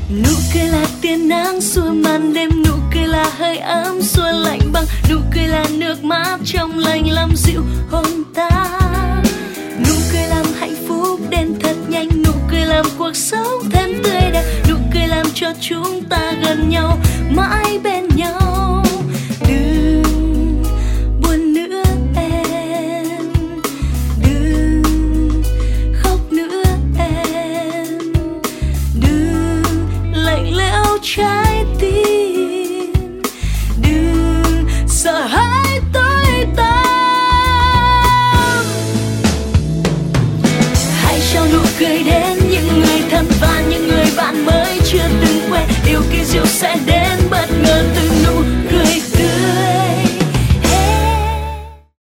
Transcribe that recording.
Nụ cười là tia nắng xua màn đêm, nụ cười là hơi ấm xua lạnh băng, nụ cười là nước mắt trong lành làm dịu hồn ta. Nụ cười làm hạnh phúc đến thật nhanh, nụ cười làm cuộc sống thêm tươi đẹp, nụ cười làm cho chúng ta